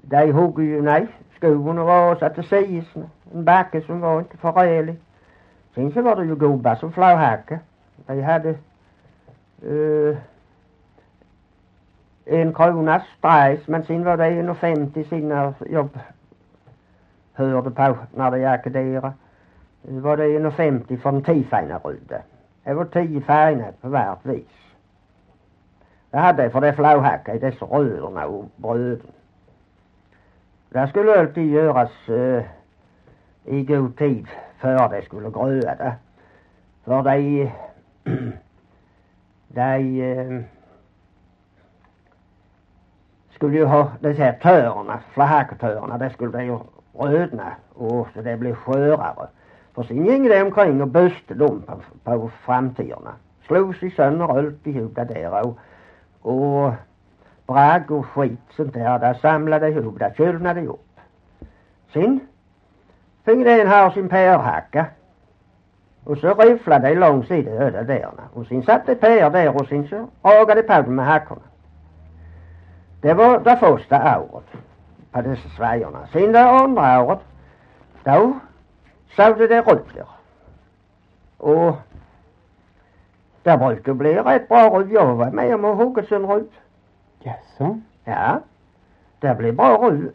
de hugg ju, nej, skogen var så att det sägs, en backe som var inte förrälig. Sen så var det ju gubbar som flauhacka. De hade 1 kronas pris, men sen var det 1,50 sina jobb hörde på när det gick där. Var det 1,50 för en 10 fina rude. Det var 10 fina på värt vis. Det hade jag för det flauhacka i dessa röderna och bröden. Det skulle alltid göras i god tid för det skulle gröda det. För de skulle ju ha dessa här törerna, flauhacketörerna, det skulle ju rödna och så det blev skörare. För sen gick det omkring och böste dem på framtiderna. Slog sig sönder alltihop där och bragg och skit sånt där samlade ihop, där kylnade ihop. Sen fick den ha sin pärhacka och så riflade de långs i det öde där. Och sen satte pär där och sen så ragade på dem med hackorna. Det var det första året på dessa svajorna. Sen det andra året då sådde det rötter. Och det brukade bli rätt bra röd. Jag var med om att hugga sin röd. Jaså? Ja, det blev bra röd.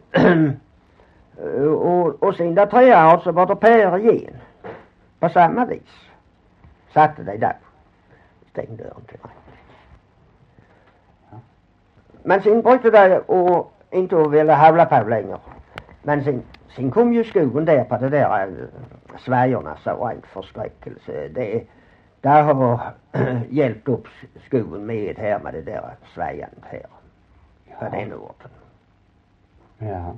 och sen det 3 år så var det pär igen. På samma vis. Satte de där. Stängde dörren till mig. Ja. Men sen brukade det och inte ville havla på längre. Men sen kom ju skogen där på det där svajorna så rent förskräckelse. Det har hjälpt upp skogen med här med det där svajandet här. För den orten. Ja.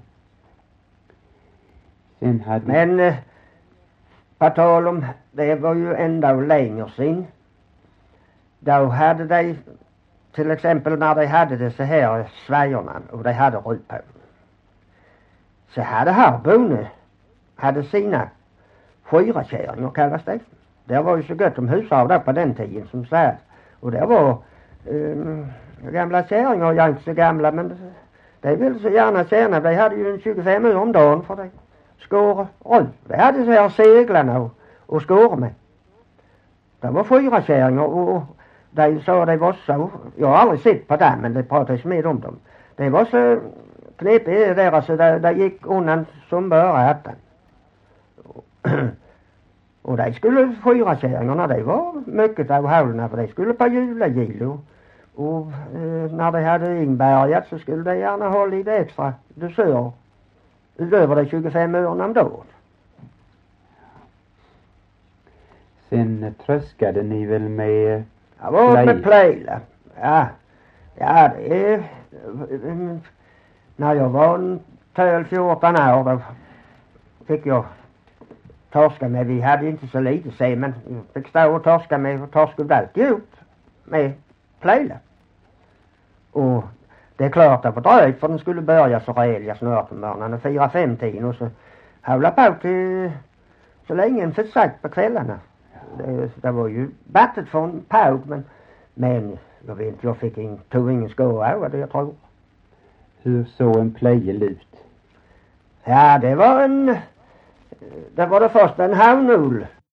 Men på tal om, det var ju ändå längre sen. Då hade de, till exempel när de hade det så här svajorna och de hade röd på. Så hade Harbone, hade sina skyrakärringar kallas det. Det var ju så gott om husar där på den tiden som sagt. Och det var gamla kärringar, jag är inte så gamla men de ville så gärna tjäna. De hade ju en 25 öre om dagen för det. Skår röd. De hade så här seglarna och skår med. Det var 4 kärringar och de sa det var så. Jag har aldrig sett på dem men det pratades med om dem. Det var så knepigt där så det gick undan som bara ätan. Och de skulle 4 kärringarna, det var mycket av hålorna för de skulle på julagil och när de hade inbärgat så skulle de gärna ha lite extra dusör utöver de 25 ören om dagen. Sen tröskade ni väl med Ja, var med plejla. Ja, det är när jag var 12-14 år då fick jag torska med. Vi hade inte så lite se men fick stå och torska med och torskade alltid ut med plejla. Och det är klart det var dröjt för den skulle börja så relja snart på morgonen 4-5 tiden och så hålla på till så länge en fick sagt på kvällarna. Det var ju battet för en paug men jag vet inte, jag tog ingen skår av det jag tror. Hur såg en plejel ut? Ja, det var det första en havnull